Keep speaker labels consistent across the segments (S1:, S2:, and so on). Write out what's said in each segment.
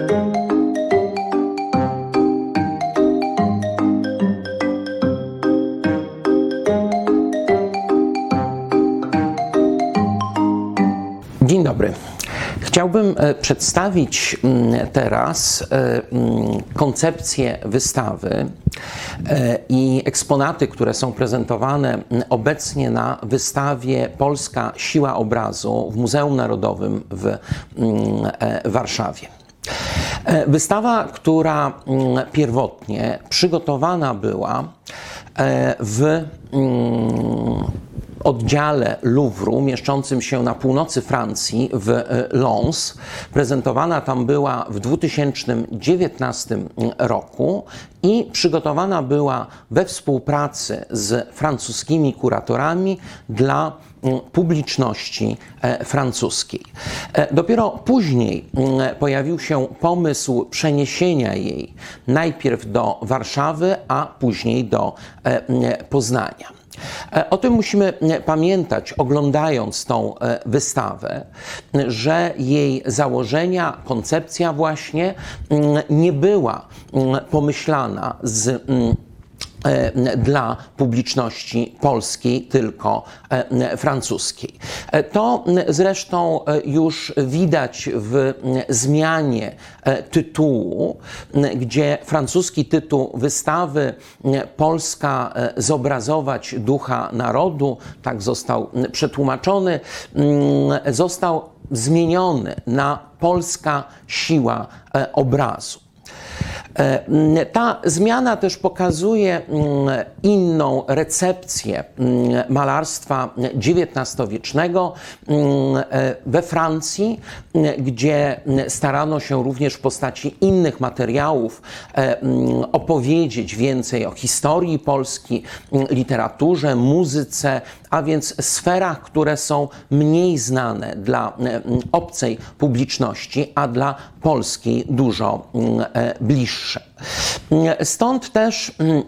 S1: Dzień dobry. Chciałbym przedstawić teraz koncepcję wystawy i eksponaty, które są prezentowane obecnie na wystawie Polska Siła Obrazu w Muzeum Narodowym w Warszawie. Wystawa, która pierwotnie przygotowana była w oddziale Louvru mieszczącym się na północy Francji w Lens. Prezentowana tam była w 2019 roku i przygotowana była we współpracy z francuskimi kuratorami dla publiczności francuskiej. Dopiero później pojawił się pomysł przeniesienia jej najpierw do Warszawy, a później do Poznania. O tym musimy pamiętać, oglądając tą wystawę, że jej założenia, koncepcja właśnie nie była pomyślana dla publiczności polskiej, tylko francuskiej. To zresztą już widać w zmianie tytułu, gdzie francuski tytuł wystawy Polska zobrazować ducha narodu, tak został przetłumaczony, został zmieniony na Polska siła obrazu. Ta zmiana też pokazuje inną recepcję malarstwa XIX-wiecznego we Francji, gdzie starano się również w postaci innych materiałów opowiedzieć więcej o historii Polski, literaturze, muzyce, a więc sferach, które są mniej znane dla obcej publiczności, a dla polskiej dużo bliższe. Stąd też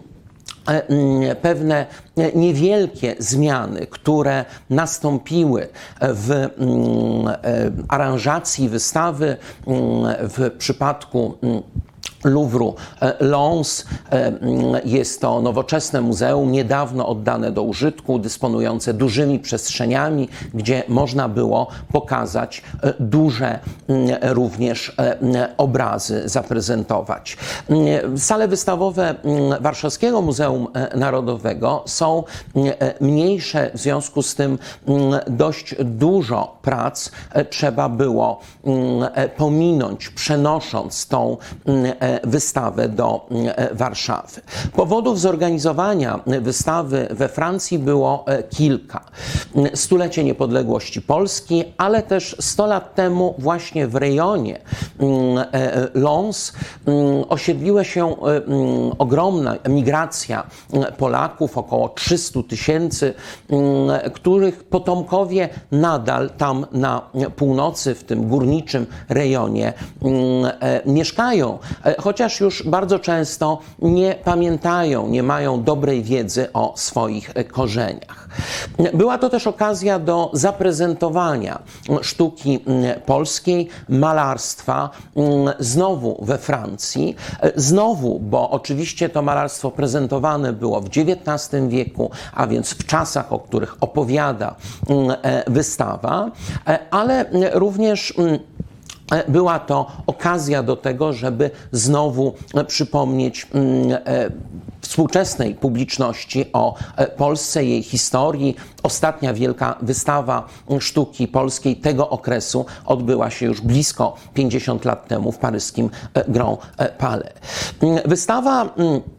S1: pewne niewielkie zmiany, które nastąpiły w aranżacji wystawy w przypadku Louvru Lens. Jest to nowoczesne muzeum, niedawno oddane do użytku, dysponujące dużymi przestrzeniami, gdzie można było pokazać duże również obrazy, zaprezentować. Sale wystawowe Warszawskiego Muzeum Narodowego są mniejsze, w związku z tym dość dużo prac trzeba było pominąć, przenosząc tą wystawę do Warszawy. Powodów zorganizowania wystawy we Francji było kilka. Stulecie niepodległości Polski, ale też 100 lat temu właśnie w rejonie Lens osiedliła się ogromna migracja Polaków, około 300 000, których potomkowie nadal tam na północy, w tym górniczym rejonie mieszkają, chociaż już bardzo często nie pamiętają, nie mają dobrej wiedzy o swoich korzeniach. Była to też okazja do zaprezentowania sztuki polskiej, malarstwa znowu we Francji. Znowu, bo oczywiście to malarstwo prezentowane było w XIX wieku, a więc w czasach, o których opowiada wystawa, ale również była to okazja do tego, żeby znowu przypomnieć współczesnej publiczności o Polsce, jej historii. Ostatnia wielka wystawa sztuki polskiej tego okresu odbyła się już blisko 50 lat temu w paryskim Grand Palais. Wystawa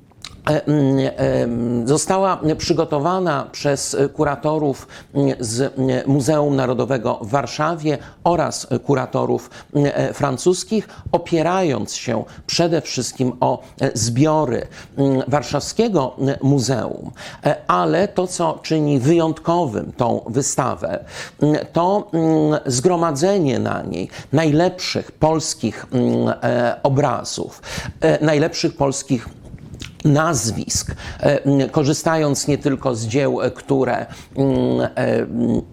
S1: została przygotowana przez kuratorów z Muzeum Narodowego w Warszawie oraz kuratorów francuskich, opierając się przede wszystkim o zbiory Warszawskiego Muzeum, ale to, co czyni wyjątkowym tą wystawę, to zgromadzenie na niej najlepszych polskich obrazów, najlepszych polskich nazwisk, korzystając nie tylko z dzieł, które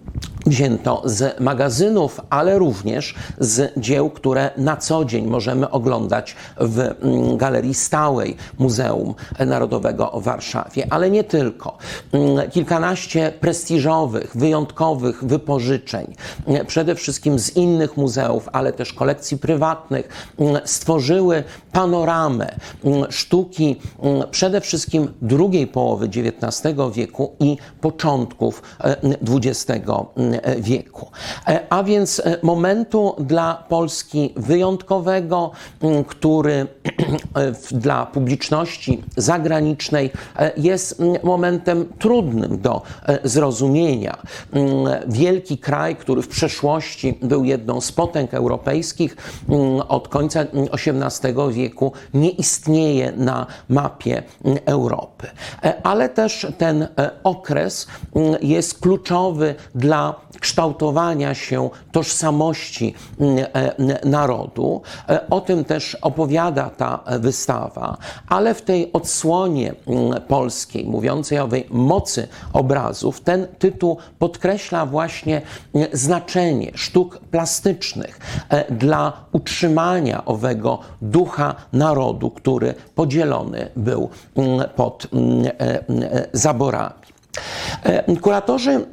S1: wzięto z magazynów, ale również z dzieł, które na co dzień możemy oglądać w Galerii Stałej Muzeum Narodowego w Warszawie. Ale nie tylko. Kilkanaście prestiżowych, wyjątkowych wypożyczeń, przede wszystkim z innych muzeów, ale też kolekcji prywatnych, stworzyły panoramę sztuki przede wszystkim drugiej połowy XIX wieku i początków XX wieku. A więc momentu dla Polski wyjątkowego, który dla publiczności zagranicznej jest momentem trudnym do zrozumienia. Wielki kraj, który w przeszłości był jedną z potęg europejskich, od końca XVIII wieku nie istnieje na mapie Europy. Ale też ten okres jest kluczowy dla kształtowania się tożsamości narodu. O tym też opowiada ta wystawa, ale w tej odsłonie polskiej, mówiącej o tej mocy obrazów, ten tytuł podkreśla właśnie znaczenie sztuk plastycznych dla utrzymania owego ducha narodu, który podzielony był pod zaborami. Kuratorzy,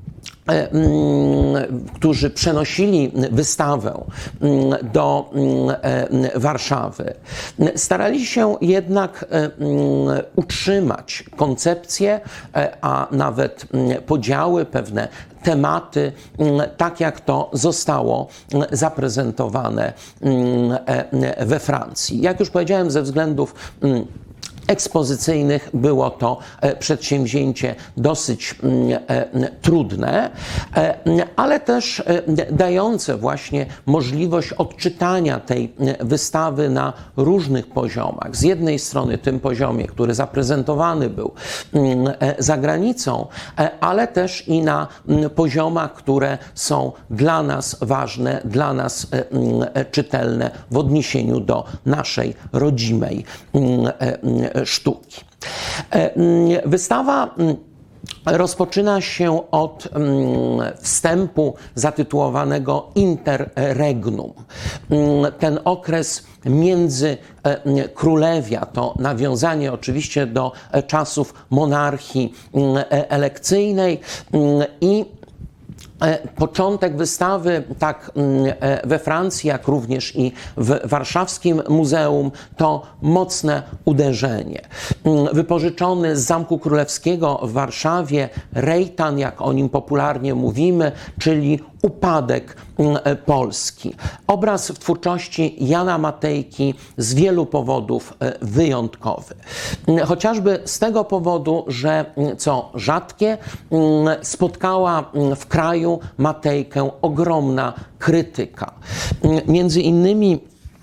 S1: którzy przenosili wystawę do Warszawy, starali się jednak utrzymać koncepcję, a nawet podziały, pewne tematy, tak jak to zostało zaprezentowane we Francji. Jak już powiedziałem, ze względów ekspozycyjnych było to przedsięwzięcie dosyć trudne, ale też dające właśnie możliwość odczytania tej wystawy na różnych poziomach. Z jednej strony tym poziomie, który zaprezentowany był za granicą, ale też i na poziomach, które są dla nas ważne, dla nas czytelne w odniesieniu do naszej rodzimej sztuki. Wystawa rozpoczyna się od wstępu zatytułowanego Interregnum. Ten okres międzykrólewia to nawiązanie oczywiście do czasów monarchii elekcyjnej i początek wystawy, tak we Francji, jak również i w warszawskim muzeum, to mocne uderzenie. Wypożyczony z Zamku Królewskiego w Warszawie Rejtan, jak o nim popularnie mówimy, czyli upadek Polski. Obraz w twórczości Jana Matejki z wielu powodów wyjątkowy. Chociażby z tego powodu, że co rzadkie, spotkała w kraju Matejkę ogromna krytyka. Między innymi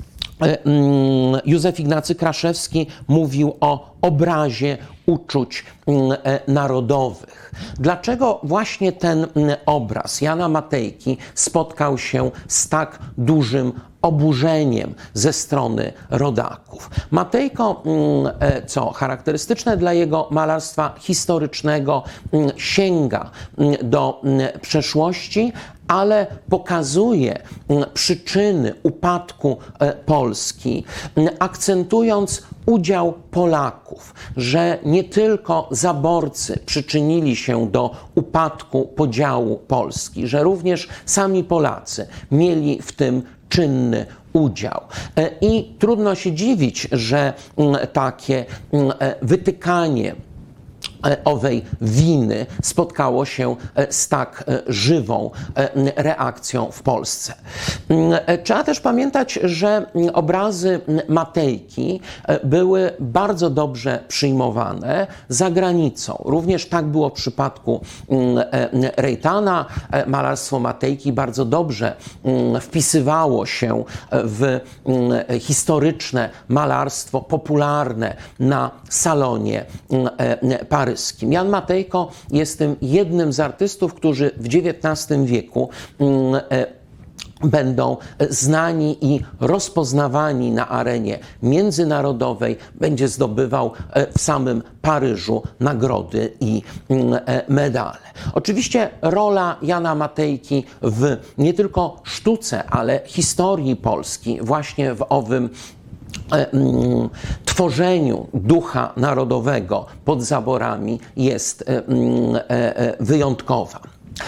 S1: Józef Ignacy Kraszewski mówił o obrazie uczuć narodowych. Dlaczego właśnie ten obraz Jana Matejki spotkał się z tak dużym oburzeniem ze strony rodaków? Matejko, co charakterystyczne dla jego malarstwa historycznego, sięga do przeszłości, ale pokazuje przyczyny upadku Polski, akcentując udział Polaków, że nie tylko zaborcy przyczynili się do upadku, podziału Polski, że również sami Polacy mieli w tym czynny udział. I trudno się dziwić, że takie wytykanie owej winy spotkało się z tak żywą reakcją w Polsce. Trzeba też pamiętać, że obrazy Matejki były bardzo dobrze przyjmowane za granicą. Również tak było w przypadku Rejtana. Malarstwo Matejki bardzo dobrze wpisywało się w historyczne malarstwo popularne na salonie paryskim. Jan Matejko jest tym jednym z artystów, którzy w XIX wieku będą znani i rozpoznawani na arenie międzynarodowej, będzie zdobywał w samym Paryżu nagrody i medale. Oczywiście rola Jana Matejki w nie tylko sztuce, ale historii Polski, właśnie w owym tworzeniu ducha narodowego pod zaborami jest wyjątkowa.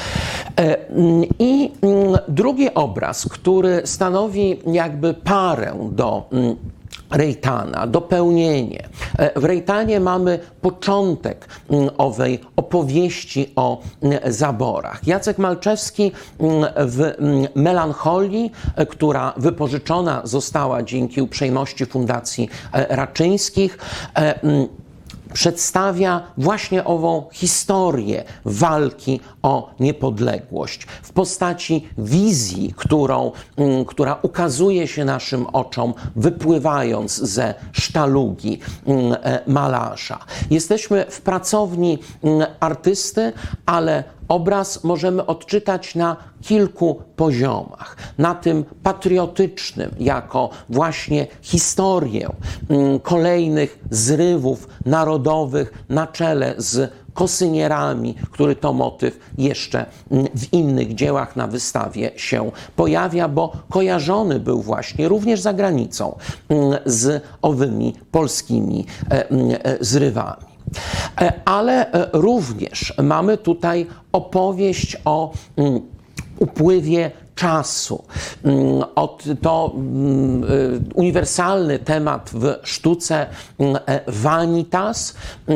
S1: I drugi obraz, który stanowi jakby parę do Rejtana, dopełnienie. W Rejtanie mamy początek owej opowieści o zaborach. Jacek Malczewski w Melancholii, która wypożyczona została dzięki uprzejmości Fundacji Raczyńskich, przedstawia właśnie ową historię walki o niepodległość w postaci wizji, która ukazuje się naszym oczom, wypływając ze sztalugi malarza. Jesteśmy w pracowni artysty, ale obraz możemy odczytać na kilku poziomach. Na tym patriotycznym, jako właśnie historię kolejnych zrywów narodowych na czele z kosynierami, który to motyw jeszcze w innych dziełach na wystawie się pojawia, bo kojarzony był właśnie również za granicą z owymi polskimi zrywami. Ale również mamy tutaj opowieść o upływie czasu. To uniwersalny temat w sztuce vanitas,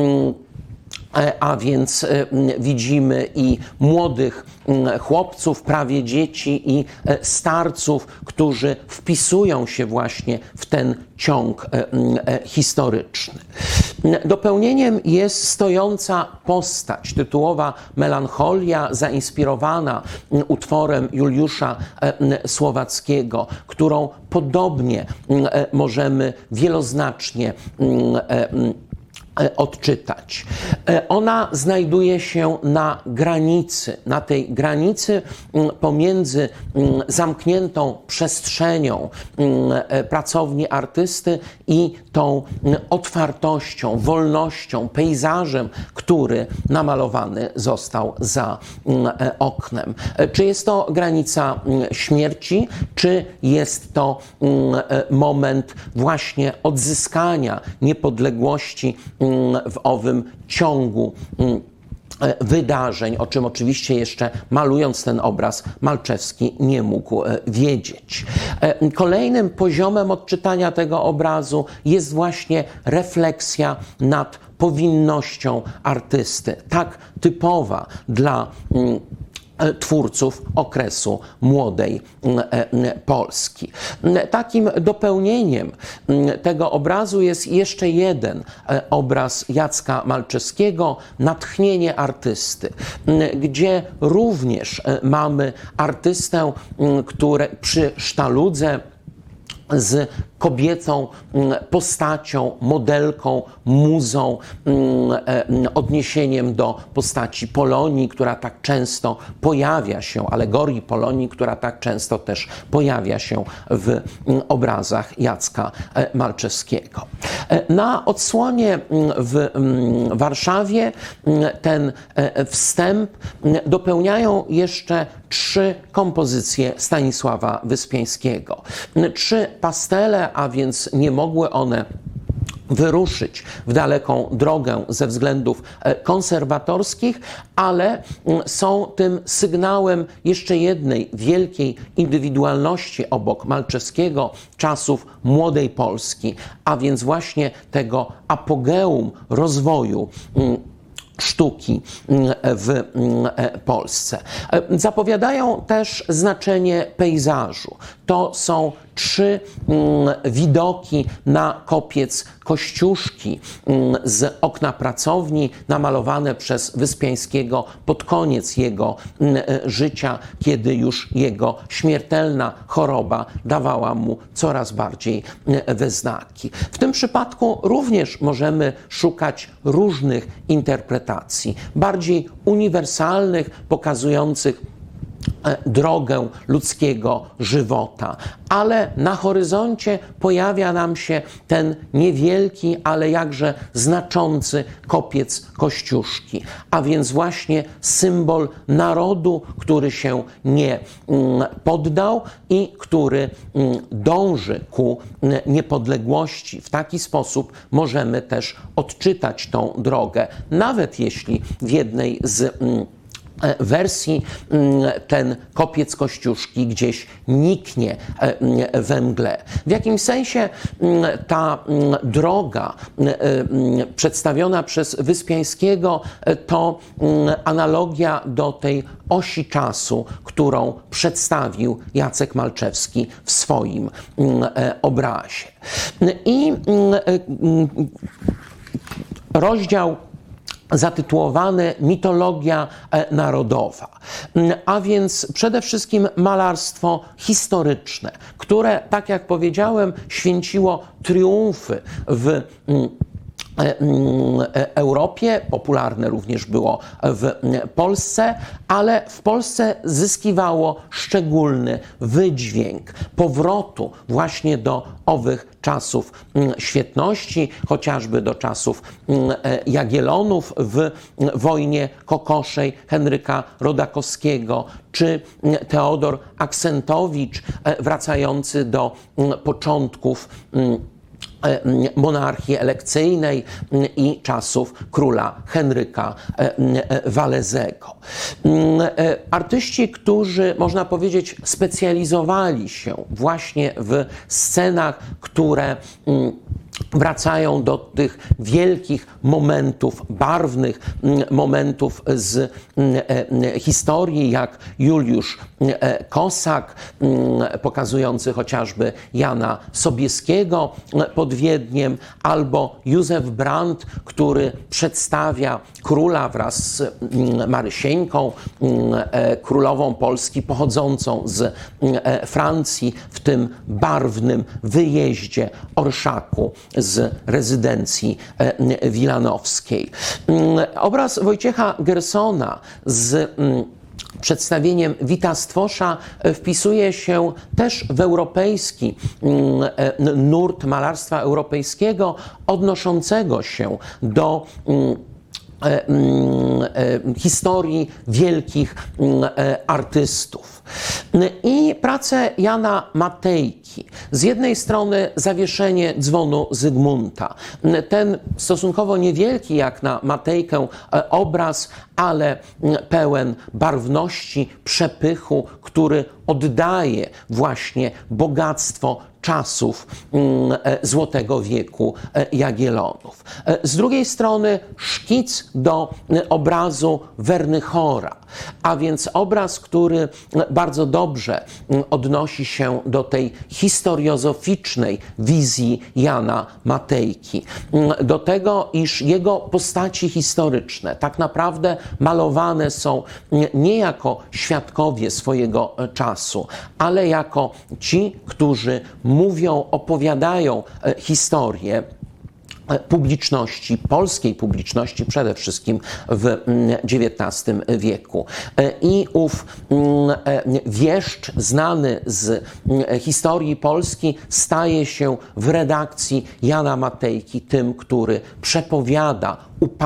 S1: a więc widzimy i młodych chłopców, prawie dzieci, i starców, którzy wpisują się właśnie w ten ciąg historyczny. Dopełnieniem jest stojąca postać, tytułowa Melancholia, zainspirowana utworem Juliusza Słowackiego, którą podobnie możemy wieloznacznie odczytać. Ona znajduje się na tej granicy pomiędzy zamkniętą przestrzenią pracowni artysty i tą otwartością, wolnością, pejzażem, który namalowany został za oknem. Czy jest to granica śmierci, czy jest to moment właśnie odzyskania niepodległości w owym ciągu wydarzeń, o czym oczywiście jeszcze malując ten obraz Malczewski nie mógł wiedzieć. Kolejnym poziomem odczytania tego obrazu jest właśnie refleksja nad powinnością artysty, tak typowa dla twórców okresu młodej Polski. Takim dopełnieniem tego obrazu jest jeszcze jeden obraz Jacka Malczewskiego, Natchnienie artysty, gdzie również mamy artystę, który przy sztaludze z kobiecą, postacią, modelką, muzą, odniesieniem do postaci Polonii, która tak często pojawia się, alegorii Polonii, która tak często też pojawia się w obrazach Jacka Malczewskiego. Na odsłonie w Warszawie ten wstęp dopełniają jeszcze 3 kompozycje Stanisława Wyspiańskiego. 3 pastele, a więc nie mogły one wyruszyć w daleką drogę ze względów konserwatorskich, ale są tym sygnałem jeszcze jednej wielkiej indywidualności obok Malczewskiego czasów młodej Polski, a więc właśnie tego apogeum rozwoju sztuki w Polsce. Zapowiadają też znaczenie pejzażu. To są 3 widoki na kopiec Kościuszki z okna pracowni, namalowane przez Wyspiańskiego pod koniec jego życia, kiedy już jego śmiertelna choroba dawała mu coraz bardziej we znaki. W tym przypadku również możemy szukać różnych interpretacji, bardziej uniwersalnych, pokazujących drogę ludzkiego żywota, ale na horyzoncie pojawia nam się ten niewielki, ale jakże znaczący kopiec Kościuszki, a więc właśnie symbol narodu, który się nie poddał i który dąży ku niepodległości. W taki sposób możemy też odczytać tą drogę, nawet jeśli w jednej z wersji ten kopiec Kościuszki gdzieś niknie we mgle. W jakimś sensie ta droga przedstawiona przez Wyspiańskiego to analogia do tej osi czasu, którą przedstawił Jacek Malczewski w swoim obrazie. I rozdział zatytułowany Mitologia narodowa, a więc przede wszystkim malarstwo historyczne, które, tak jak powiedziałem, święciło triumfy w Europie, popularne również było w Polsce, ale w Polsce zyskiwało szczególny wydźwięk powrotu właśnie do owych czasów świetności, chociażby do czasów Jagiellonów w wojnie kokoszej Henryka Rodakowskiego, czy Teodor Aksentowicz wracający do początków monarchii elekcyjnej i czasów króla Henryka Walezego. Artyści, którzy, można powiedzieć, specjalizowali się właśnie w scenach, które wracają do tych wielkich momentów, barwnych momentów z historii, jak Juliusz Kosak, pokazujący chociażby Jana Sobieskiego pod Wiedniem, albo Józef Brandt, który przedstawia króla wraz z Marysieńką, królową Polski pochodzącą z Francji, w tym barwnym wyjeździe orszaku z rezydencji wilanowskiej. Obraz Wojciecha Gersona z przedstawieniem Wita Stwosza wpisuje się też w europejski nurt malarstwa europejskiego, odnoszącego się do historii wielkich artystów. I pracę Jana Matejki. Z jednej strony zawieszenie dzwonu Zygmunta. Ten stosunkowo niewielki jak na Matejkę obraz, ale pełen barwności, przepychu, który oddaje właśnie bogactwo czasów Złotego Wieku Jagiellonów. Z drugiej strony szkic do obrazu Wernychora, a więc obraz, który bardzo dobrze odnosi się do tej historiozoficznej wizji Jana Matejki. Do tego, iż jego postaci historyczne tak naprawdę malowane są nie jako świadkowie swojego czasu, ale jako ci, którzy mówią, opowiadają historię publiczności, polskiej publiczności przede wszystkim w XIX wieku. I ów wieszcz znany z historii Polski staje się w redakcji Jana Matejki tym, który przepowiada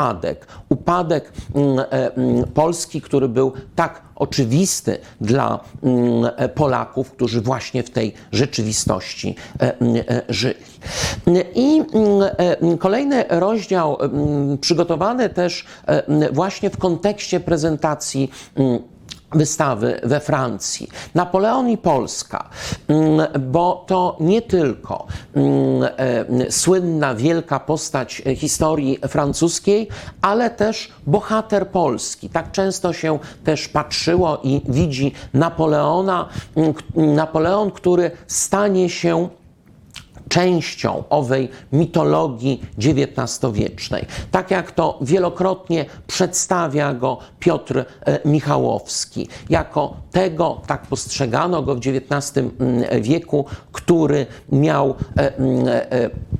S1: upadek Polski, który był tak oczywisty dla Polaków, którzy właśnie w tej rzeczywistości żyli. I kolejny rozdział przygotowany też właśnie w kontekście prezentacji wystawy we Francji. Napoleon i Polska, bo to nie tylko słynna, wielka postać historii francuskiej, ale też bohater Polski. Tak często się też patrzyło i widzi Napoleona. Napoleon, który stanie się częścią owej mitologii XIX-wiecznej. Tak jak to wielokrotnie przedstawia go Piotr Michałowski. Jako tego, tak postrzegano go w XIX wieku, który miał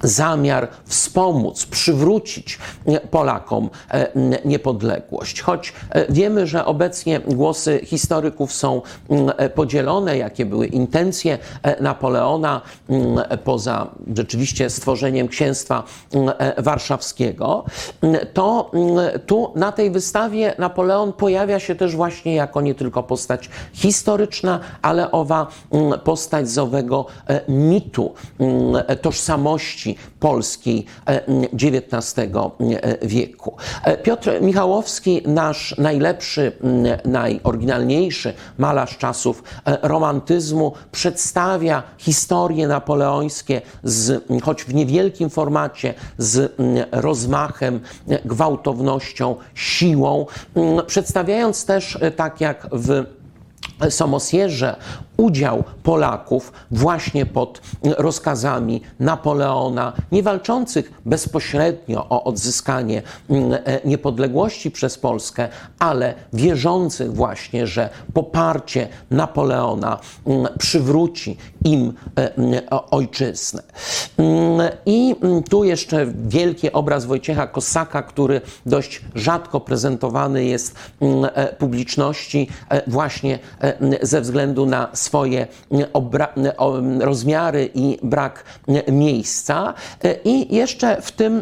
S1: zamiar wspomóc, przywrócić Polakom niepodległość. Choć wiemy, że obecnie głosy historyków są podzielone, jakie były intencje Napoleona poza rzeczywiście stworzeniem Księstwa Warszawskiego, to tu na tej wystawie Napoleon pojawia się też właśnie jako nie tylko postać historyczna, ale owa postać z owego mitu tożsamości polskiej XIX wieku. Piotr Michałowski, nasz najlepszy, najoryginalniejszy malarz czasów romantyzmu, przedstawia historie napoleońskie, choć w niewielkim formacie, z rozmachem, gwałtownością, siłą, przedstawiając też, tak jak w Somosierze, udział Polaków właśnie pod rozkazami Napoleona, nie walczących bezpośrednio o odzyskanie niepodległości przez Polskę, ale wierzących właśnie, że poparcie Napoleona przywróci im ojczyznę. I tu jeszcze wielki obraz Wojciecha Kossaka, który dość rzadko prezentowany jest publiczności właśnie ze względu na swoje rozmiary i brak miejsca. I jeszcze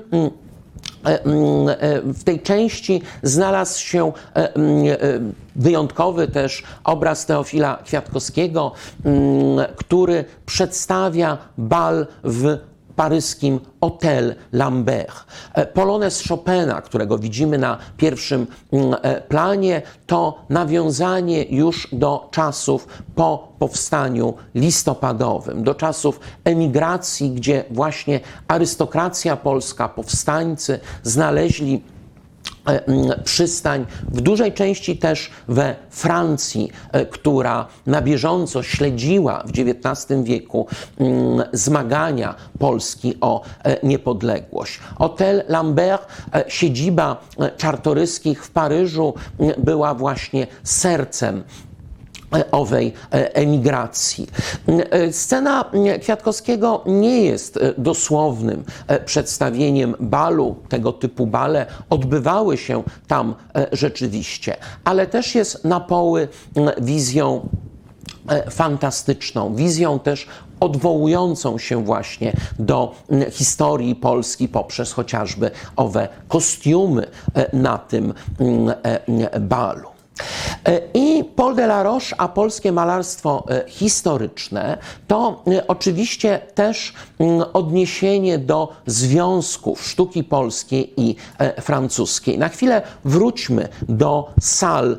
S1: w tej części znalazł się wyjątkowy też obraz Teofila Kwiatkowskiego, który przedstawia bal w paryskim Hotel Lambert. Polonez Chopina, którego widzimy na pierwszym planie, to nawiązanie już do czasów po powstaniu listopadowym, do czasów emigracji, gdzie właśnie arystokracja polska, powstańcy znaleźli przystań w dużej części też we Francji, która na bieżąco śledziła w XIX wieku zmagania Polski o niepodległość. Hotel Lambert, siedziba Czartoryskich w Paryżu, była właśnie sercem owej emigracji. Scena Kwiatkowskiego nie jest dosłownym przedstawieniem balu. Tego typu bale odbywały się tam rzeczywiście, ale też jest na poły wizją fantastyczną, wizją też odwołującą się właśnie do historii Polski poprzez chociażby owe kostiumy na tym balu. I Paul Delaroche, a polskie malarstwo historyczne, to oczywiście też odniesienie do związków sztuki polskiej i francuskiej. Na chwilę wróćmy do sal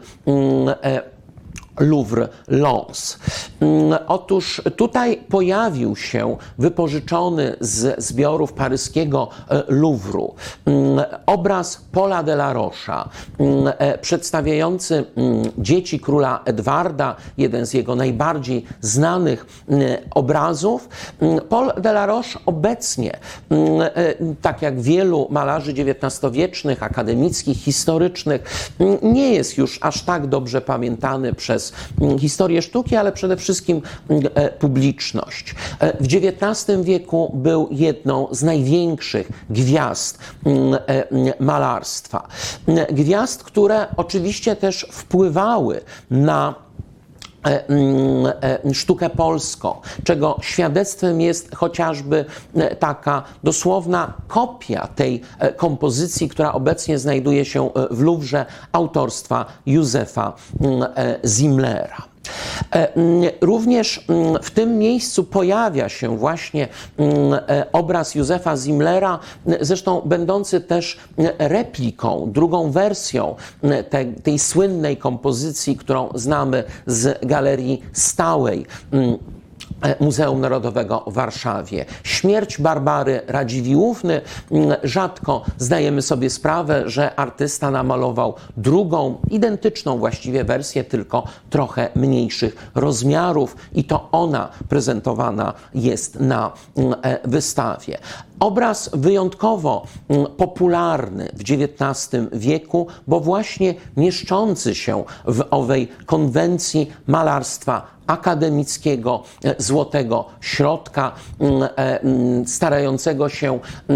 S1: Louvre-Lens. Otóż tutaj pojawił się wypożyczony z zbiorów paryskiego Louvru obraz Paula Delaroche'a przedstawiający dzieci króla Edwarda, jeden z jego najbardziej znanych obrazów. Paul Delaroche obecnie, tak jak wielu malarzy XIX-wiecznych, akademickich, historycznych, nie jest już aż tak dobrze pamiętany przez historię sztuki, ale przede wszystkim publiczność. W XIX wieku był jedną z największych gwiazd malarstwa. Gwiazd, które oczywiście też wpływały na sztukę polską, czego świadectwem jest chociażby taka dosłowna kopia tej kompozycji, która obecnie znajduje się w Luwrze, autorstwa Józefa Zimmlera. Również w tym miejscu pojawia się właśnie obraz Józefa Zimmlera, zresztą będący też repliką, drugą wersją tej słynnej kompozycji, którą znamy z Galerii Stałej Muzeum Narodowego w Warszawie. Śmierć Barbary Radziwiłłówny. Rzadko zdajemy sobie sprawę, że artysta namalował drugą, identyczną właściwie wersję, tylko trochę mniejszych rozmiarów i to ona prezentowana jest na wystawie. Obraz wyjątkowo popularny w XIX wieku, bo właśnie mieszczący się w owej konwencji malarstwa akademickiego złotego środka, starającego się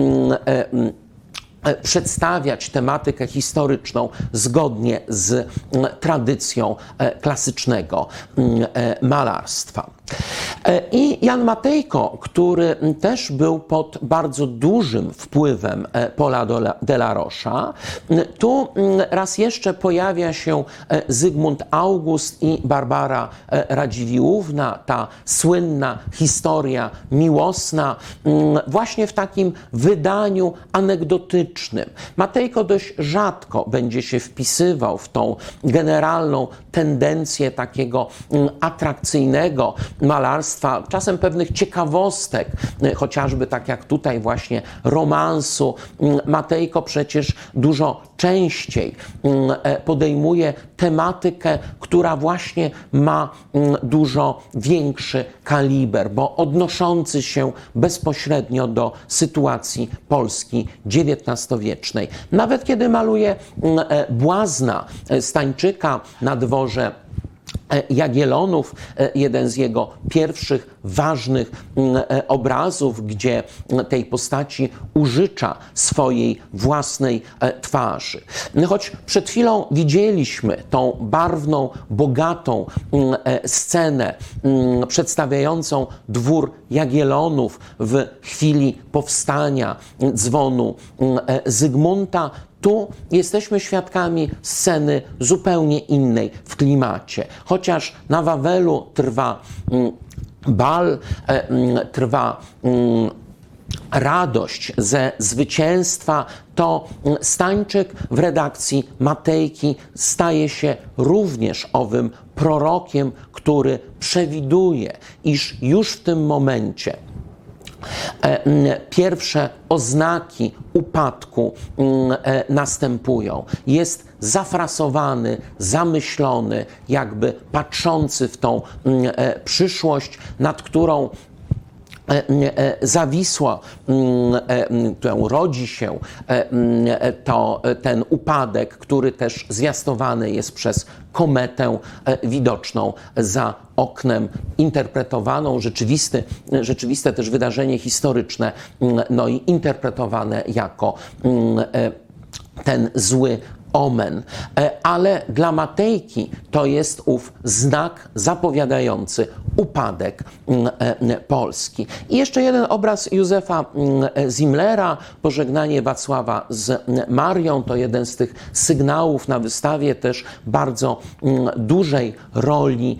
S1: przedstawiać tematykę historyczną zgodnie z tradycją klasycznego malarstwa. I Jan Matejko, który też był pod bardzo dużym wpływem Paula Delaroche'a, tu raz jeszcze pojawia się Zygmunt August i Barbara Radziwiłłówna, ta słynna historia miłosna, właśnie w takim wydaniu anegdotycznym. Matejko dość rzadko będzie się wpisywał w tą generalną tendencję takiego atrakcyjnego malarstwa, czasem pewnych ciekawostek, chociażby tak jak tutaj właśnie romansu. Matejko przecież dużo częściej podejmuje tematykę, która właśnie ma dużo większy kaliber, bo odnoszący się bezpośrednio do sytuacji Polski XIX-wiecznej. Nawet kiedy maluje Błazna Stańczyka na dworze Jagiellonów, jeden z jego pierwszych ważnych obrazów, gdzie tej postaci użycza swojej własnej twarzy. Choć przed chwilą widzieliśmy tą barwną, bogatą scenę przedstawiającą dwór Jagiellonów w chwili powstania dzwonu Zygmunta, tu jesteśmy świadkami sceny zupełnie innej w klimacie. Chociaż na Wawelu trwa bal, trwa radość ze zwycięstwa, to Stańczyk w redakcji Matejki staje się również owym prorokiem, który przewiduje, iż już w tym momencie pierwsze oznaki upadku następują. Jest zafrasowany, zamyślony, jakby patrzący w tą przyszłość, nad którą zawisła, którą rodzi się ten upadek, który też zwiastowany jest przez kometę widoczną za oknem, interpretowaną, rzeczywiste też wydarzenie historyczne, no i interpretowane jako ten zły omen. Ale dla Matejki to jest ów znak zapowiadający upadek Polski. I jeszcze jeden obraz Józefa Zimmlera, Pożegnanie Wacława z Marią, to jeden z tych sygnałów na wystawie też bardzo dużej roli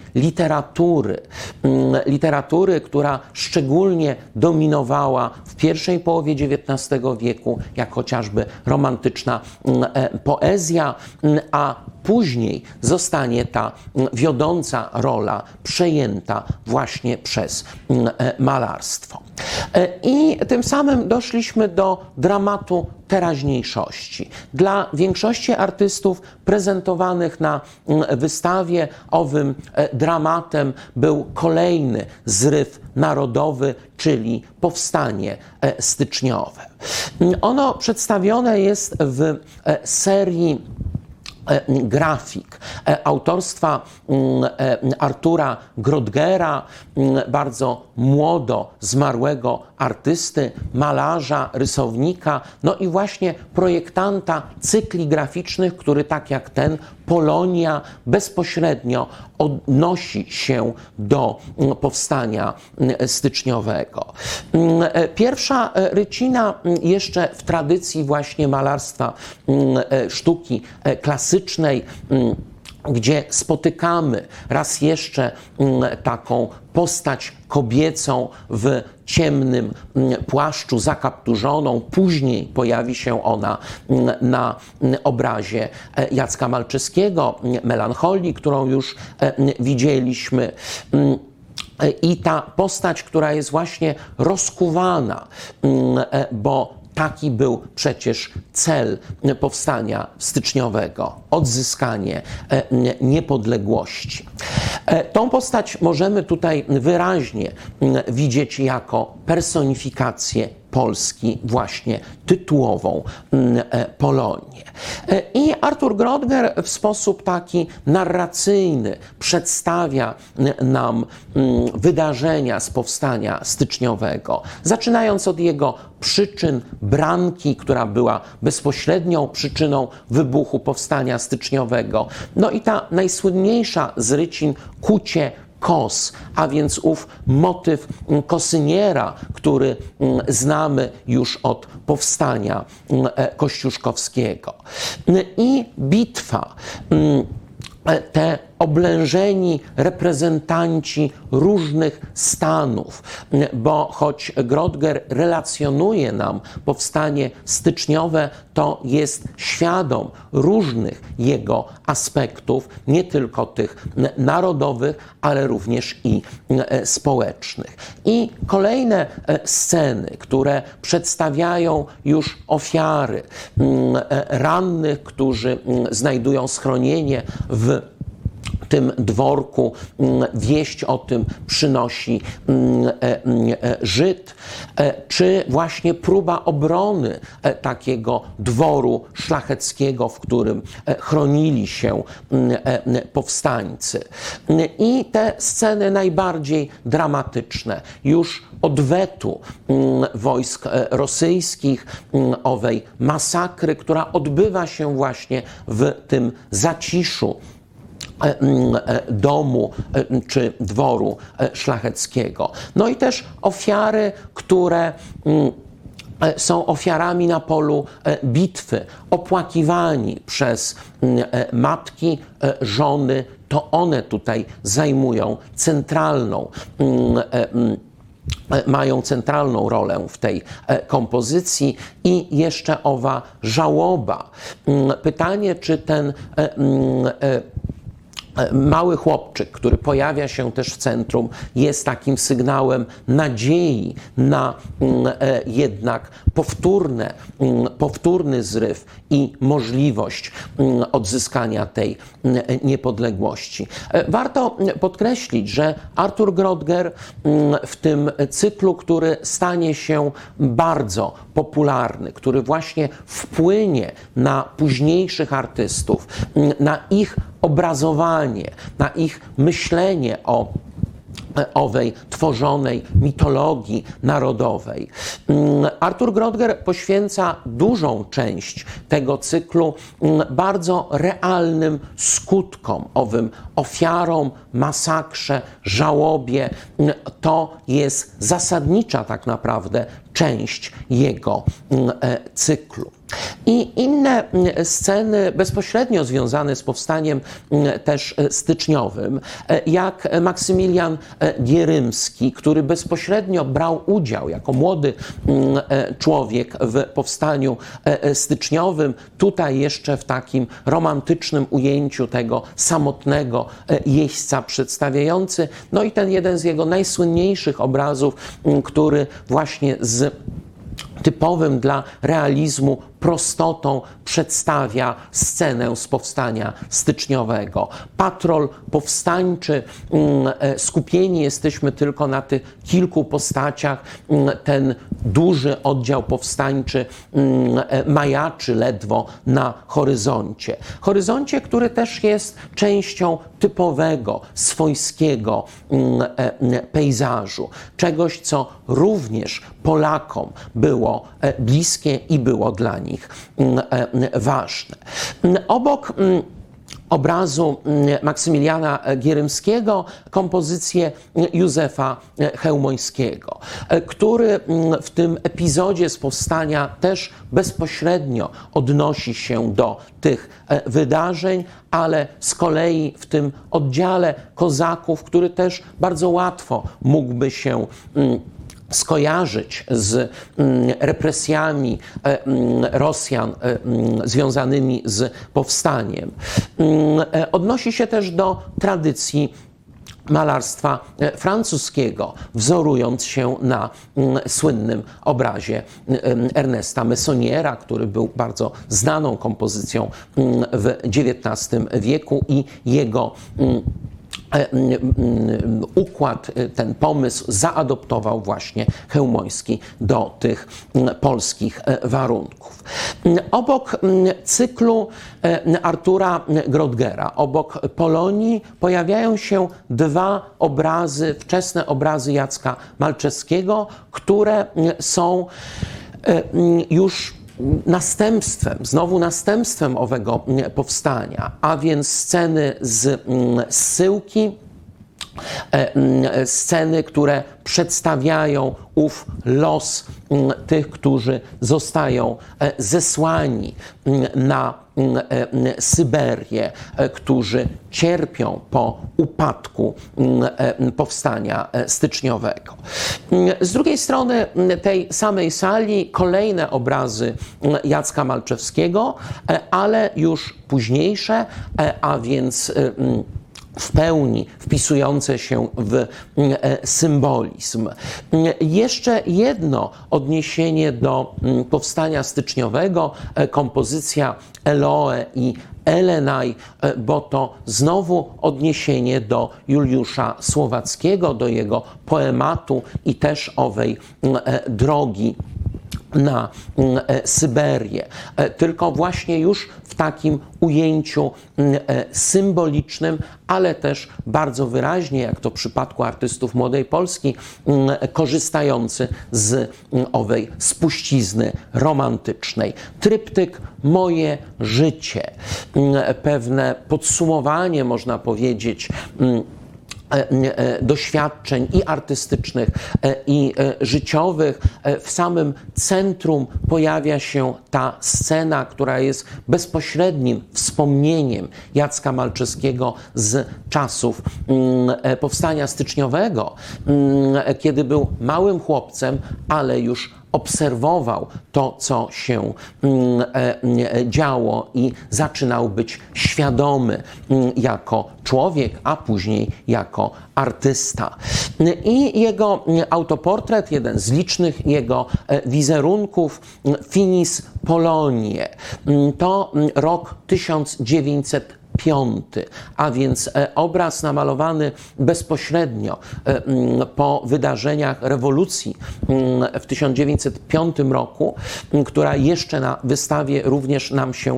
S1: literatury, która szczególnie dominowała w pierwszej połowie XIX wieku, jak chociażby romantyczna poezja, a później zostanie ta wiodąca rola przejęta właśnie przez malarstwo. I tym samym doszliśmy do dramatu teraźniejszości. Dla większości artystów prezentowanych na wystawie owym dramatem był kolejny zryw narodowy, czyli powstanie styczniowe. Ono przedstawione jest w serii grafik autorstwa Artura Grodgera, bardzo młodo zmarłego artysty, malarza, rysownika, no i właśnie projektanta cykli graficznych, który tak jak ten Polonia bezpośrednio odnosi się do powstania styczniowego. Pierwsza rycina jeszcze w tradycji właśnie malarstwa sztuki klasycznej, gdzie spotykamy raz jeszcze taką postać kobiecą w ciemnym płaszczu zakapturzoną. Później pojawi się ona na obrazie Jacka Malczewskiego, Melancholii, którą już widzieliśmy. I ta postać, która jest właśnie rozkuwana, bo taki był przecież cel powstania styczniowego, odzyskanie niepodległości. Tą postać możemy tutaj wyraźnie widzieć jako personifikację Polski właśnie tytułową Polonię. I Artur Grodger w sposób taki narracyjny przedstawia nam wydarzenia z powstania styczniowego, zaczynając od jego przyczyn, branki, która była bezpośrednią przyczyną wybuchu powstania styczniowego. No i ta najsłynniejsza z rycin, kucie kos, a więc ów motyw kosyniera, który znamy już od powstania kościuszkowskiego. I bitwa, te oblężeni reprezentanci różnych stanów, bo choć Grodger relacjonuje nam powstanie styczniowe, to jest świadom różnych jego aspektów, nie tylko tych narodowych, ale również i społecznych. I kolejne sceny, które przedstawiają już ofiary, rannych, którzy znajdują schronienie w tym dworku, wieść o tym przynosi Żyd, czy właśnie próba obrony takiego dworu szlacheckiego, w którym chronili się powstańcy. I te sceny najbardziej dramatyczne, już odwetu wojsk rosyjskich, owej masakry, która odbywa się właśnie w tym zaciszu domu czy dworu szlacheckiego. No i też ofiary, które są ofiarami na polu bitwy, opłakiwani przez matki, żony, to one tutaj zajmują mają centralną rolę w tej kompozycji. I jeszcze owa żałoba. Pytanie, czy ten mały chłopczyk, który pojawia się też w centrum, jest takim sygnałem nadziei na jednak powtórny zryw i możliwość odzyskania tej niepodległości. Warto podkreślić, że Artur Grodger w tym cyklu, który stanie się bardzo popularny, który właśnie wpłynie na późniejszych artystów, na ich obrazowanie, na ich myślenie o owej tworzonej mitologii narodowej. Artur Grodger poświęca dużą część tego cyklu bardzo realnym skutkom, owym ofiarom, masakrze, żałobie. To jest zasadnicza tak naprawdę część jego cyklu. I inne sceny bezpośrednio związane z powstaniem też styczniowym, jak Maksymilian Gierymski, który bezpośrednio brał udział jako młody człowiek w powstaniu styczniowym, tutaj jeszcze w takim romantycznym ujęciu tego samotnego jeźdźca przedstawiający, no i ten jeden z jego najsłynniejszych obrazów, który właśnie z typowym dla realizmu prostotą przedstawia scenę z powstania styczniowego. Patrol powstańczy, skupieni jesteśmy tylko na tych kilku postaciach. Ten duży oddział powstańczy majaczy ledwo na horyzoncie. Horyzoncie, który też jest częścią typowego, swojskiego pejzażu. Czegoś, co również Polakom było bliskie i było dla nich ważne. Obok obrazu Maksymiliana Gierymskiego kompozycję Józefa Chełmońskiego, który w tym epizodzie z powstania też bezpośrednio odnosi się do tych wydarzeń, ale z kolei w tym oddziale kozaków, który też bardzo łatwo mógłby się skojarzyć z represjami Rosjan związanymi z powstaniem. Odnosi się też do tradycji malarstwa francuskiego, wzorując się na słynnym obrazie Ernesta Meissoniera, który był bardzo znaną kompozycją w XIX wieku, i jego układ, ten pomysł zaadoptował właśnie Chełmoński do tych polskich warunków. Obok cyklu Artura Grottgera, obok Polonii pojawiają się dwa obrazy, wczesne obrazy Jacka Malczewskiego, które są już znowu następstwem owego powstania, a więc sceny z zsyłki, sceny, które przedstawiają ów los tych, którzy zostają zesłani na Syberię, którzy cierpią po upadku powstania styczniowego. Z drugiej strony tej samej sali kolejne obrazy Jacka Malczewskiego, ale już późniejsze, a więc w pełni wpisujące się w symbolizm. Jeszcze jedno odniesienie do powstania styczniowego, kompozycja Eloe i Elenaj, bo to znowu odniesienie do Juliusza Słowackiego, do jego poematu i też owej drogi na Syberię, tylko właśnie już w takim ujęciu symbolicznym, ale też bardzo wyraźnie, jak to w przypadku artystów Młodej Polski, korzystający z owej spuścizny romantycznej. Tryptyk Moje życie, pewne podsumowanie, można powiedzieć, doświadczeń i artystycznych, i życiowych. W samym centrum pojawia się ta scena, która jest bezpośrednim wspomnieniem Jacka Malczewskiego z czasów powstania styczniowego, kiedy był małym chłopcem, ale już obserwował to, co się działo i zaczynał być świadomy jako człowiek, a później jako artysta. I jego autoportret, jeden z licznych jego wizerunków, Finis Poloniae, to rok 1905, a więc obraz namalowany bezpośrednio po wydarzeniach rewolucji w 1905 roku, która jeszcze na wystawie również nam się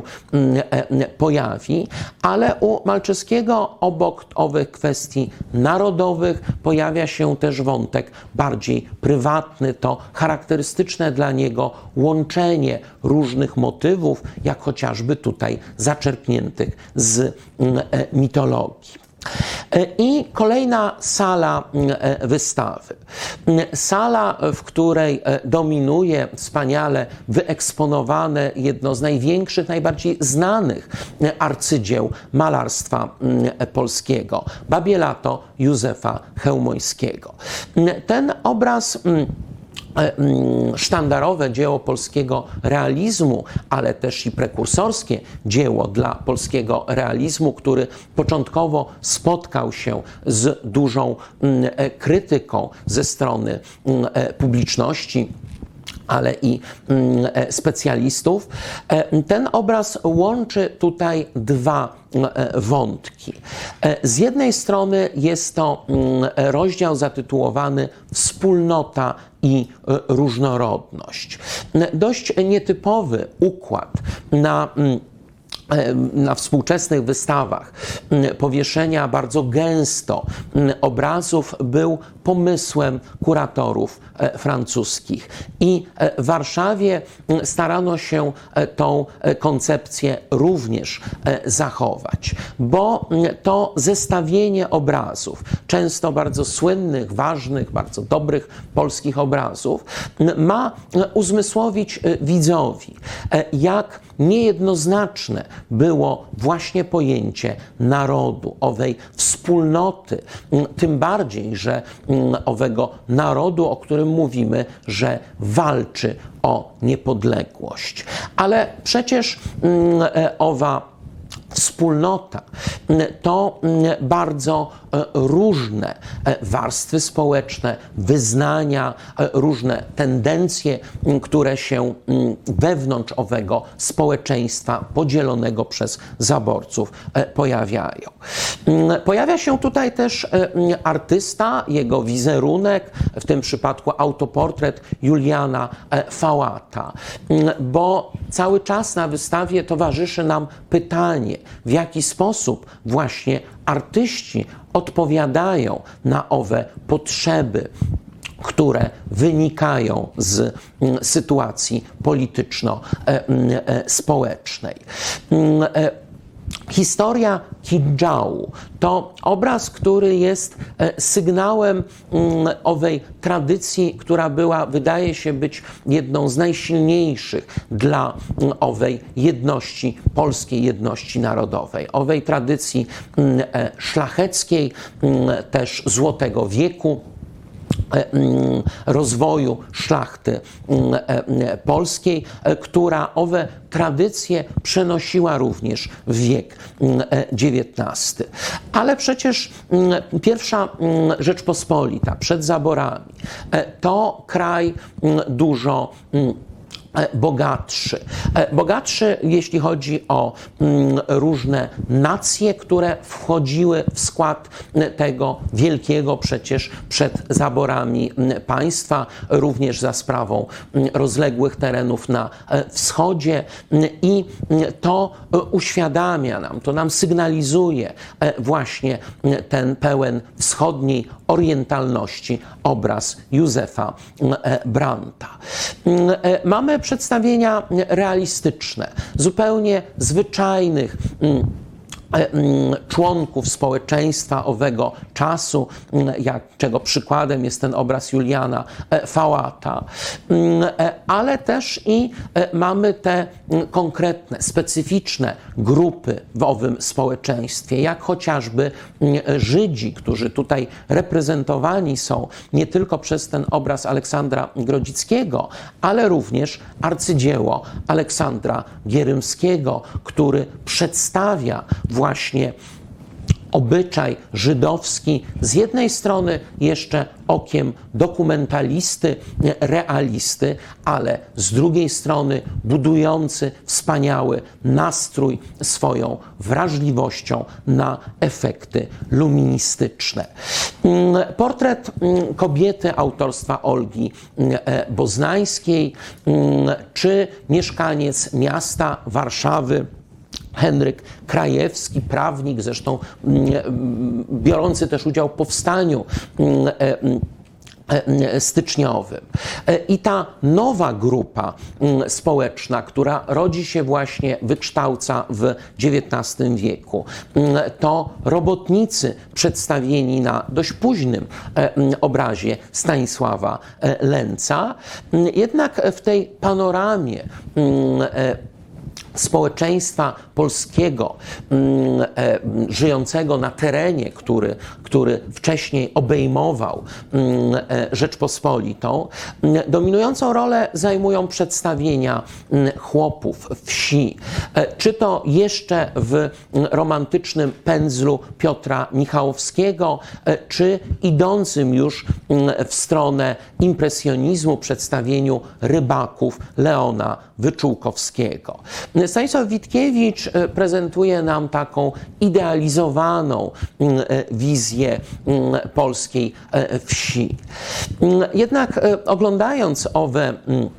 S1: pojawi, ale u Malczewskiego obok owych kwestii narodowych pojawia się też wątek bardziej prywatny, to charakterystyczne dla niego łączenie różnych motywów, jak chociażby tutaj zaczerpniętych z mitologii. I kolejna sala wystawy. Sala, w której dominuje wspaniale wyeksponowane jedno z największych, najbardziej znanych arcydzieł malarstwa polskiego, Babiełato Józefa Chełmońskiego. Ten obraz, sztandarowe dzieło polskiego realizmu, ale też i prekursorskie dzieło dla polskiego realizmu, który początkowo spotkał się z dużą krytyką ze strony publiczności, ale i specjalistów. Ten obraz łączy tutaj dwa wątki. Z jednej strony jest to rozdział zatytułowany Wspólnota i różnorodność. Dość nietypowy układ na współczesnych wystawach powieszenia bardzo gęsto obrazów był pomysłem kuratorów francuskich. I w Warszawie starano się tą koncepcję również zachować, bo to zestawienie obrazów, często bardzo słynnych, ważnych, bardzo dobrych polskich obrazów, ma uzmysłowić widzowi, jak niejednoznaczne było właśnie pojęcie narodu, owej wspólnoty, tym bardziej, że owego narodu, o którym mówimy, że walczy o niepodległość. Ale przecież owa wspólnota to bardzo różne warstwy społeczne, wyznania, różne tendencje, które się wewnątrz owego społeczeństwa podzielonego przez zaborców pojawiają. Pojawia się tutaj też artysta, jego wizerunek, w tym przypadku autoportret Juliana Fałata, bo cały czas na wystawie towarzyszy nam pytanie, w jaki sposób właśnie artyści odpowiadają na owe potrzeby, które wynikają z sytuacji polityczno-społecznej. Historia Kidżału to obraz, który jest sygnałem owej tradycji, która była, wydaje się być jedną z najsilniejszych dla owej jedności, polskiej jedności narodowej, owej tradycji szlacheckiej, też Złotego Wieku, rozwoju szlachty polskiej, która owe tradycje przenosiła również w wiek XIX. Ale przecież pierwsza Rzeczpospolita przed zaborami to kraj dużo bogatszy. Bogatszy, jeśli chodzi o różne nacje, które wchodziły w skład tego wielkiego przecież przed zaborami państwa, również za sprawą rozległych terenów na wschodzie, i to uświadamia nam, to nam sygnalizuje właśnie ten pełen wschodniej orientalności obraz Józefa Brandta. Mamy przedstawienia realistyczne, zupełnie zwyczajnych członków społeczeństwa owego czasu, czego przykładem jest ten obraz Juliana Fałata, ale też i mamy te konkretne, specyficzne grupy w owym społeczeństwie, jak chociażby Żydzi, którzy tutaj reprezentowani są nie tylko przez ten obraz Aleksandra Grodzickiego, ale również arcydzieło Aleksandra Gierymskiego, który przedstawia właśnie obyczaj żydowski z jednej strony jeszcze okiem dokumentalisty, realisty, ale z drugiej strony budujący wspaniały nastrój swoją wrażliwością na efekty luministyczne. Portret kobiety autorstwa Olgi Boznańskiej, czy mieszkaniec miasta Warszawy Henryk Krajewski, prawnik, zresztą biorący też udział w powstaniu styczniowym. I ta nowa grupa społeczna, która rodzi się właśnie, wykształca w XIX wieku, to robotnicy przedstawieni na dość późnym obrazie Stanisława Lęca. Jednak w tej panoramie społeczeństwa polskiego żyjącego na terenie, który wcześniej obejmował Rzeczpospolitą, dominującą rolę zajmują przedstawienia chłopów wsi, czy to jeszcze w romantycznym pędzlu Piotra Michałowskiego, czy idącym już w stronę impresjonizmu przedstawieniu rybaków Leona Wyczółkowskiego. Stanisław Witkiewicz prezentuje nam taką idealizowaną wizję polskiej wsi. Jednak oglądając owe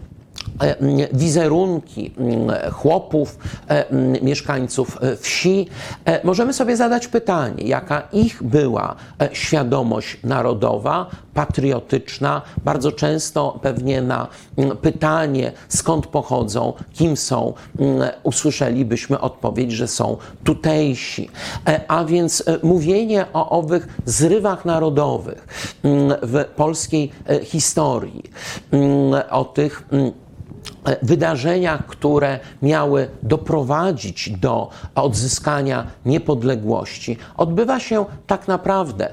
S1: wizerunki chłopów, mieszkańców wsi, możemy sobie zadać pytanie, jaka ich była świadomość narodowa, patriotyczna. Bardzo często pewnie na pytanie, skąd pochodzą, kim są, usłyszelibyśmy odpowiedź, że są tutejsi. A więc mówienie o owych zrywach narodowych w polskiej historii, o tych wydarzeniach, które miały doprowadzić do odzyskania niepodległości, odbywa się tak naprawdę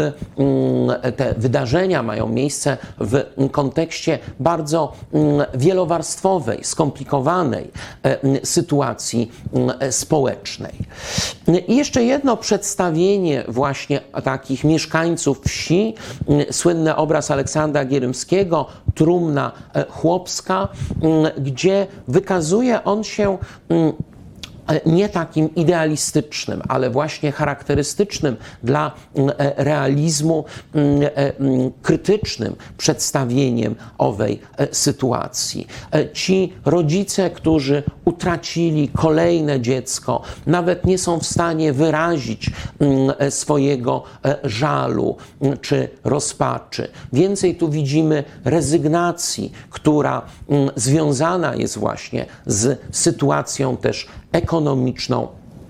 S1: te wydarzenia mają miejsce w kontekście bardzo wielowarstwowej, skomplikowanej sytuacji społecznej. I jeszcze jedno przedstawienie właśnie takich mieszkańców wsi, słynny obraz Aleksandra Gierymskiego, Trumna chłopska, gdzie wykazuje on się nie takim idealistycznym, ale właśnie charakterystycznym dla realizmu, krytycznym przedstawieniem owej sytuacji. Ci rodzice, którzy utracili kolejne dziecko, nawet nie są w stanie wyrazić swojego żalu czy rozpaczy. Więcej tu widzimy rezygnacji, która związana jest właśnie z sytuacją też ekonomiczną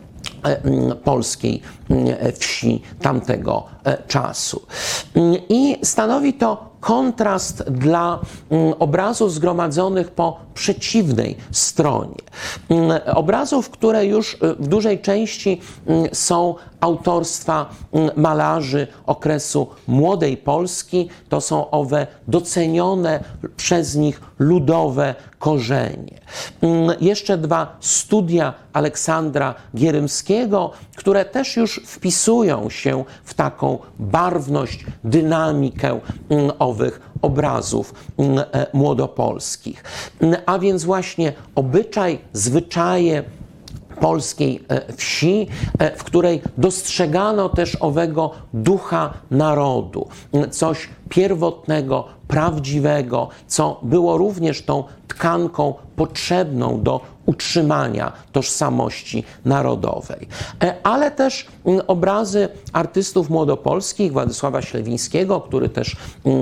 S1: polskiej wsi tamtego czasu. I stanowi to kontrast dla obrazów zgromadzonych po przeciwnej stronie. Obrazów, które już w dużej części są autorstwa malarzy okresu Młodej Polski. To są owe docenione przez nich ludowe korzenie. Jeszcze dwa studia Aleksandra Gierymskiego, które też już wpisują się w taką barwność, dynamikę owych obrazów młodopolskich. A więc właśnie obyczaj, zwyczaje polskiej wsi, w której dostrzegano też owego ducha narodu, coś pierwotnego, prawdziwego, co było również tą tkanką potrzebną do utrzymania tożsamości narodowej. Ale też obrazy artystów młodopolskich, Władysława Ślewińskiego, który też,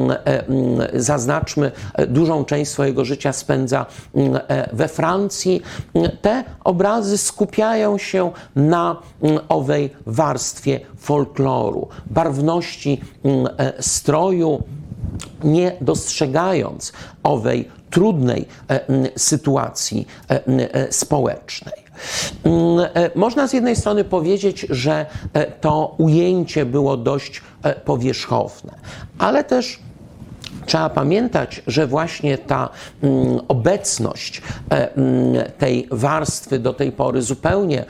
S1: zaznaczmy, dużą część swojego życia spędza we Francji. Te obrazy skupiają się na owej warstwie folkloru, barwności stroju, nie dostrzegając owej trudnej sytuacji społecznej. Można z jednej strony powiedzieć, że to ujęcie było dość powierzchowne, ale też trzeba pamiętać, że właśnie ta obecność tej warstwy do tej pory zupełnie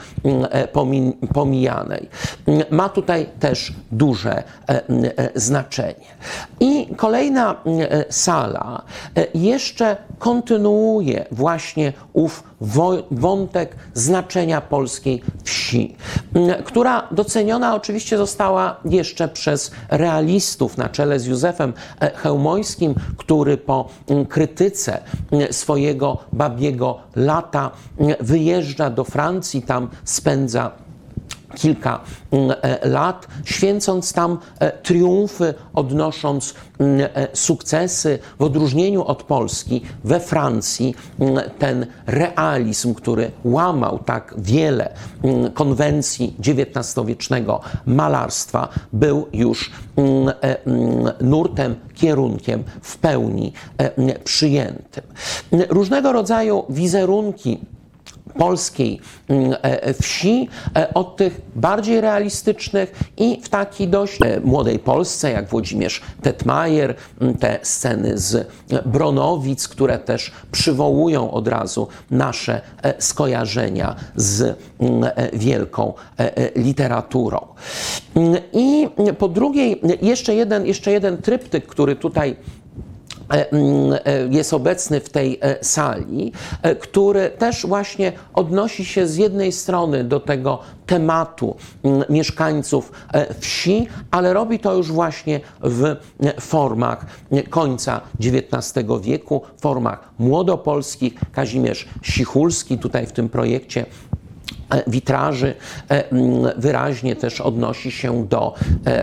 S1: pomijanej ma tutaj też duże znaczenie. I kolejna sala jeszcze kontynuuje właśnie ów wątek znaczenia polskiej wsi, która doceniona oczywiście została jeszcze przez realistów na czele z Józefem Chełmońskim, który po krytyce swojego babiego lata wyjeżdża do Francji, tam spędza kilka lat, święcąc tam triumfy, odnosząc sukcesy. W odróżnieniu od Polski, we Francji ten realizm, który łamał tak wiele konwencji XIX-wiecznego malarstwa, był już nurtem, kierunkiem w pełni przyjętym. Różnego rodzaju wizerunki polskiej wsi, od tych bardziej realistycznych i w takiej dość młodej Polsce, jak Włodzimierz Tetmajer, te sceny z Bronowic, które też przywołują od razu nasze skojarzenia z wielką literaturą. I po drugiej, jeszcze jeden tryptyk, który tutaj jest obecny w tej sali, który też właśnie odnosi się z jednej strony do tego tematu mieszkańców wsi, ale robi to już właśnie w formach końca XIX wieku, formach młodopolskich. Kazimierz Sichulski tutaj w tym projekcie witraży wyraźnie też odnosi się do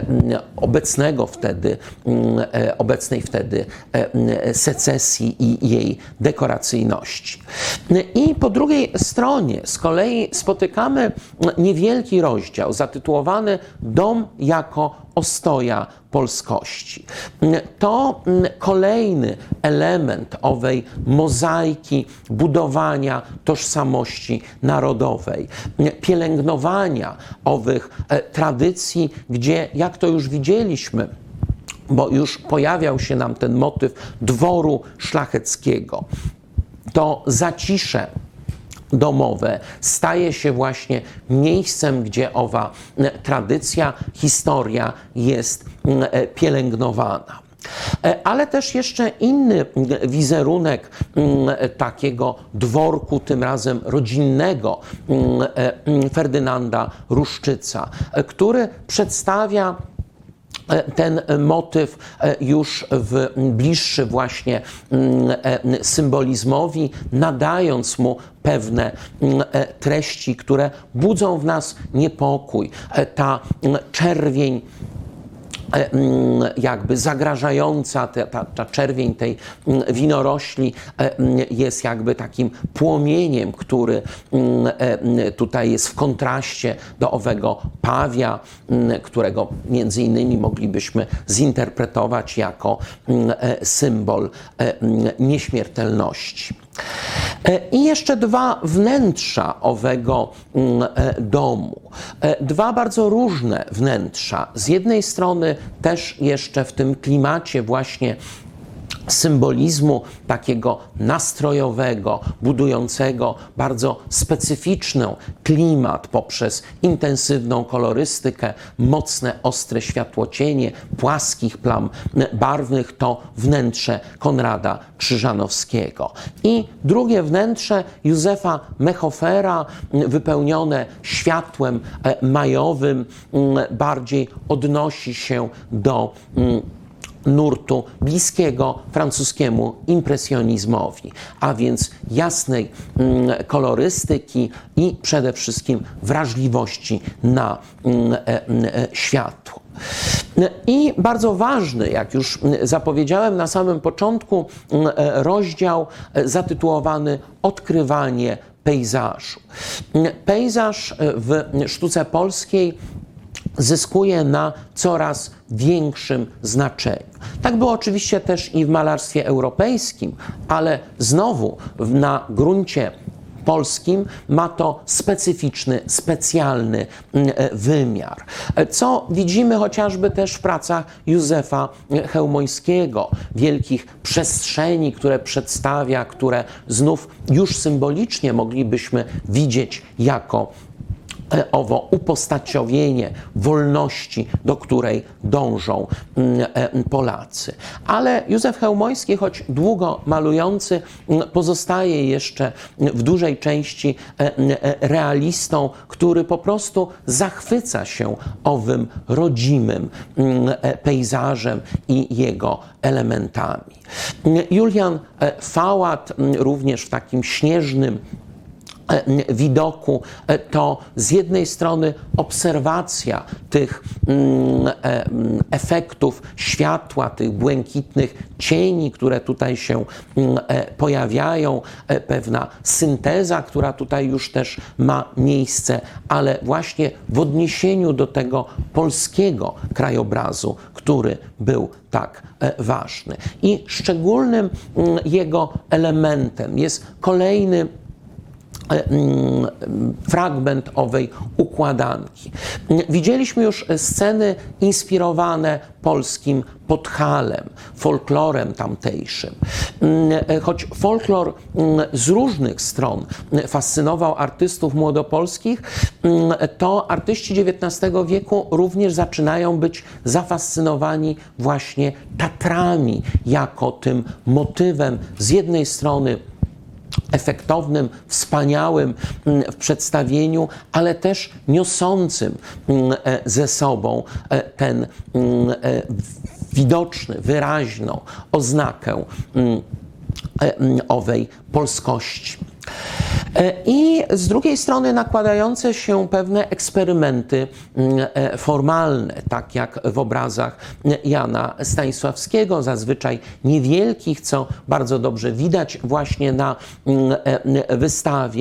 S1: obecnej wtedy secesji i jej dekoracyjności. I po drugiej stronie z kolei spotykamy niewielki rozdział zatytułowany Dom jako ostoja polskości. To kolejny element owej mozaiki budowania tożsamości narodowej, pielęgnowania owych tradycji, gdzie, jak to już widzieliśmy, bo już pojawiał się nam ten motyw dworu szlacheckiego, to zacisze domowe staje się właśnie miejscem, gdzie owa tradycja, historia jest pielęgnowana. Ale też jeszcze inny wizerunek takiego dworku, tym razem rodzinnego, Ferdynanda Ruszczyca, który przedstawia ten motyw już bliższy właśnie symbolizmowi, nadając mu pewne treści, które budzą w nas niepokój. Ta czerwień jakby zagrażająca, ta czerwień tej winorośli jest jakby takim płomieniem, który tutaj jest w kontraście do owego pawia, którego między innymi moglibyśmy zinterpretować jako symbol nieśmiertelności. I jeszcze dwa wnętrza owego domu. Dwa bardzo różne wnętrza. Z jednej strony też jeszcze w tym klimacie właśnie symbolizmu takiego nastrojowego, budującego bardzo specyficzny klimat poprzez intensywną kolorystykę, mocne, ostre światłocienie, płaskich plam barwnych, to wnętrze Konrada Krzyżanowskiego. I drugie wnętrze Józefa Mechofera, wypełnione światłem majowym, bardziej odnosi się do nurtu bliskiego francuskiemu impresjonizmowi, a więc jasnej kolorystyki i przede wszystkim wrażliwości na światło. I bardzo ważny, jak już zapowiedziałem na samym początku, rozdział zatytułowany Odkrywanie pejzażu. Pejzaż w sztuce polskiej zyskuje na coraz większym znaczeniu. Tak było oczywiście też i w malarstwie europejskim, ale znowu na gruncie polskim ma to specyficzny, specjalny wymiar. Co widzimy chociażby też w pracach Józefa Chełmońskiego, wielkich przestrzeni, które przedstawia, które znów już symbolicznie moglibyśmy widzieć jako owo upostaciowienie wolności, do której dążą Polacy. Ale Józef Chełmoński, choć długo malujący, pozostaje jeszcze w dużej części realistą, który po prostu zachwyca się owym rodzimym pejzażem i jego elementami. Julian Fałat również w takim śnieżnym widoku to z jednej strony obserwacja tych efektów światła, tych błękitnych cieni, które tutaj się pojawiają, pewna synteza, która tutaj już też ma miejsce, ale właśnie w odniesieniu do tego polskiego krajobrazu, który był tak ważny. I szczególnym jego elementem jest kolejny fragment owej układanki. Widzieliśmy już sceny inspirowane polskim Podhalem, folklorem tamtejszym. Choć folklor z różnych stron fascynował artystów młodopolskich, to artyści XIX wieku również zaczynają być zafascynowani właśnie Tatrami jako tym motywem z jednej strony efektownym, wspaniałym w przedstawieniu, ale też niosącym ze sobą ten widoczny, wyraźną oznakę owej polskości. I z drugiej strony nakładające się pewne eksperymenty formalne, tak jak w obrazach Jana Stanisławskiego, zazwyczaj niewielkich, co bardzo dobrze widać właśnie na wystawie.